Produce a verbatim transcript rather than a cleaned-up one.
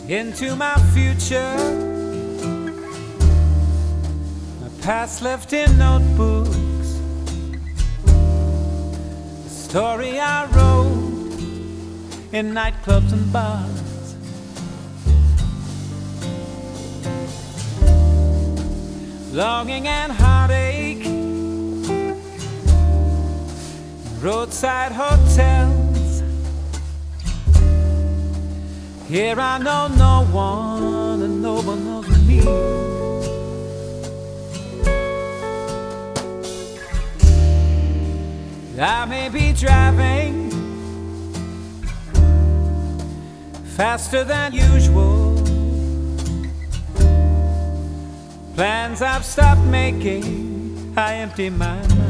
into my future. My past left in notebooks, the story I wrote in nightclubs and bars. Longing and heartache, roadside hotels. Here I know no one and no one knows me. I may be driving faster than usual. Plans I've stopped making, I empty my mind.